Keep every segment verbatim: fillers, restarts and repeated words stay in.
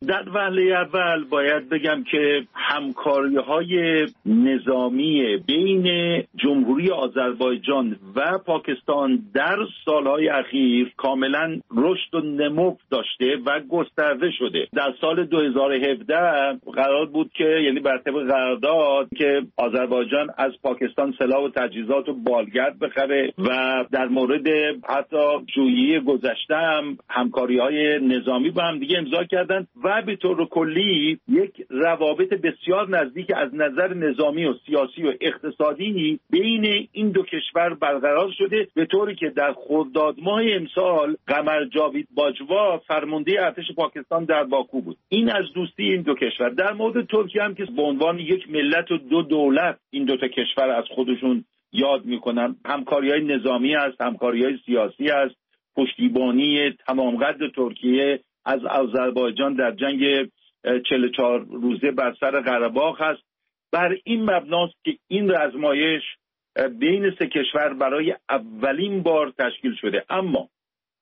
در وهله اول باید بگم که همکاری‌های نظامی بین جمهوری آذربایجان و پاکستان در سالهای اخیر کاملا رشد و نمو داشته و گسترده شده. در سال دو هزار و هفده قرار بود که یعنی بر طبق قرارداد که آذربایجان از پاکستان سلاح و تجهیزات و بالگرد بخره و در مورد حتی ژوئیه گذشته هم همکاری‌های نظامی با هم دیگه امضا کردن و به طور کلی یک روابط بسیار نزدیک از نظر نظامی و سیاسی و اقتصادی بین این دو کشور برقرار شده، به طوری که در خرداد ماه امسال قمر جاوید باجوا فرمانده ارتش پاکستان در باکو بود. این از دوستی این دو کشور. در مورد ترکیه هم که به عنوان یک ملت و دو دولت این دو تا کشور از خودشون یاد میکنن، همکاری‌های نظامی است، همکاری‌های سیاسی است، پشتیبانی تمام قد ترکیه از آذربایجان در جنگ چهل و چهار روزه بر سر قره باغ است. بر این مبناست که این آزمایش بین سه کشور برای اولین بار تشکیل شده. اما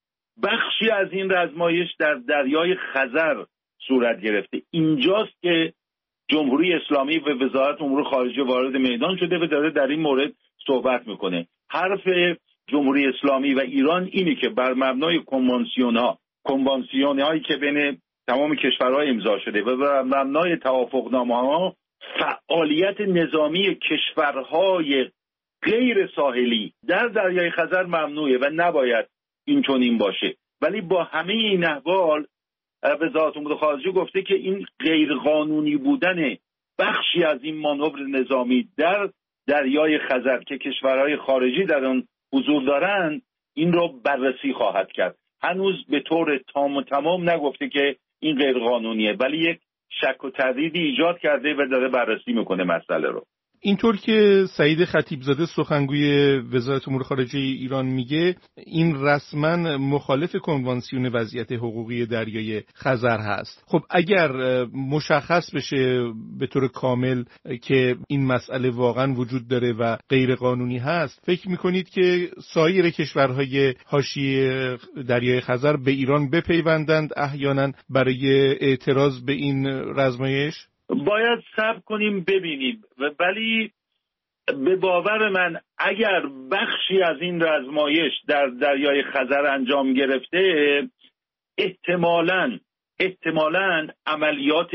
بخشی از این آزمایش در دریای خزر صورت گرفته. اینجاست که جمهوری اسلامی و وزارت امور خارجه وارد میدان شده و داره در این مورد صحبت میکنه. حرف جمهوری اسلامی و ایران اینه که بر مبنای کنوانسیون‌ها کنوانسیون‌هایی که بین تمام کشورها امضا شده و بر مبنای توافقنامه‌ها فعالیت نظامی کشورهای غیر ساحلی در دریای خزر ممنوعه و نباید این چنین باشه. ولی با همه این احوال وزارت امور خارجه گفته که این غیر قانونی بودن بخشی از این مانور نظامی در دریای خزر که کشورهای خارجی در آن حضور دارند این را بررسی خواهد کرد. هنوز به طور تام و تمام نگفته که این غیر قانونیه، ولی یک شک و تردیدی ایجاد کرده و داره بررسی میکنه مسئله رو. اینطور که سعید خطیبزاده سخنگوی وزارت امور خارجه ایران میگه، این رسما مخالف کنوانسیون وضعیت حقوقی دریای خزر هست. خب اگر مشخص بشه به طور کامل که این مسئله واقعا وجود داره و غیر قانونی هست، فکر میکنید که سایر کشورهای حاشیه دریای خزر به ایران بپیوندند احیانا برای اعتراض به این آزمایش؟ باید صبر کنیم ببینیم، ولی به باور من اگر بخشی از این آزمایش در دریای خزر انجام گرفته، احتمالاً احتمالاً عملیات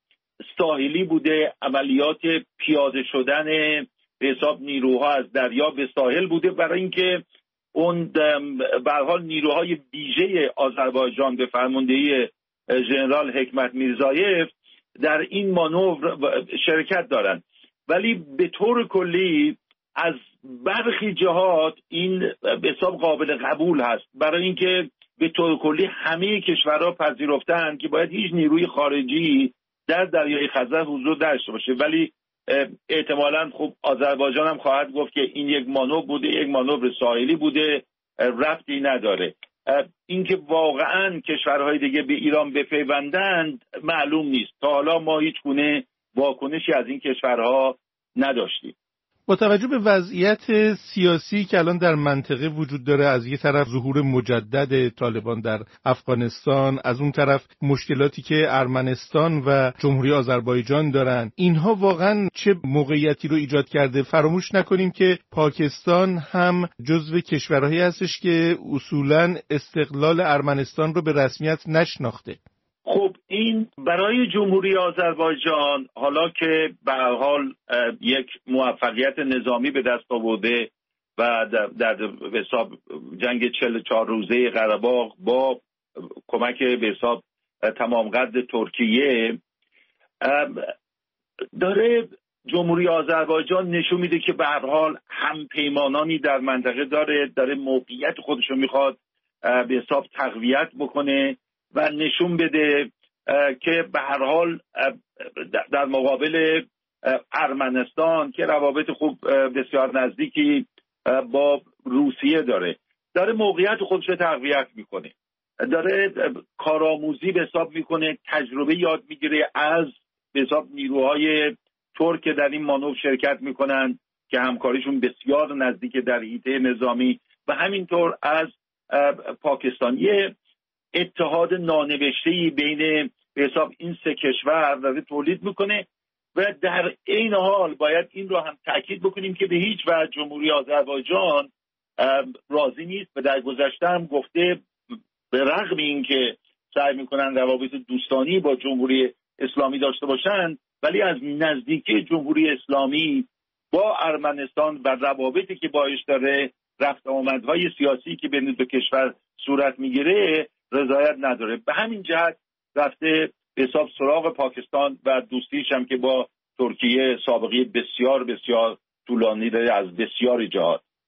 ساحلی بوده، عملیات پیاده شدن به حساب نیروها از دریا به ساحل بوده، برای اینکه اون به هر حال نیروهای ویژه آذربایجان به فرماندهی ژنرال حکمت میرزایف در این مانور شرکت دارند. ولی به طور کلی از برخی جهات این به حساب قابل قبول هست، برای اینکه به طور کلی همه کشورها پذیرفتند که باید هیچ نیروی خارجی در دریای خزر حضور داشته باشه. ولی احتمالاً خب آذربایجان هم خواهد گفت که این یک مانور بوده، یک مانور ساحلی بوده، ربطی نداره. اینکه واقعاً کشورهای دیگه به ایران بپیوندند معلوم نیست. تا حالا ما هیچ گونه واکنشی از این کشورها نداشتیم. با توجه به وضعیت سیاسی که الان در منطقه وجود داره، از یک طرف ظهور مجدد طالبان در افغانستان، از اون طرف مشکلاتی که ارمنستان و جمهوری آذربایجان دارن، اینها واقعا چه موقعیتی رو ایجاد کرده؟ فراموش نکنیم که پاکستان هم جزو کشورهایی هستش که اصولاً استقلال ارمنستان رو به رسمیت نشناخته. خب این برای جمهوری آذربایجان، حالا که به هر حال یک موفقیت نظامی به دست آورده و در حساب جنگ چهل و چهار روزه قره باغ با کمک به حساب تمام قد ترکیه، داره جمهوری آذربایجان نشون میده که به هر حال هم پیمانانی در منطقه داره، داره موقعیت خودش رو میخواد به حساب تقویت بکنه و نشون بده که به هر حال در مقابل ارمنستان که روابط خوب بسیار نزدیکی با روسیه داره، داره موقعیت خودش رو تقویت میکنه، داره کارآموزی به حساب میکنه، تجربه یاد میگیره از به حساب نیروهای ترک که در این مانور شرکت میکنن که همکاریشون بسیار نزدیک در حیطه نظامی، و همینطور از پاکستانی اتحاد نانوشته‌ای بین به حساب این سه کشور داره تولید میکنه و در این حال باید این رو هم تاکید بکنیم که به هیچ وجه جمهوری آذربایجان راضی نیست و در گذشته هم گفته به رغم این که سعی میکنن روابط دوستانی با جمهوری اسلامی داشته باشند ولی از نزدیکی جمهوری اسلامی با ارمنستان و روابطی که باش داره رفت آمدهای سیاسی که بین دو کشور صورت میگیره رضایت نداره. به همین جهت رفته به حساب سراغ پاکستان و دوستیش هم که با ترکیه سابقه بسیار بسیار طولانی داره از بسیار جهات.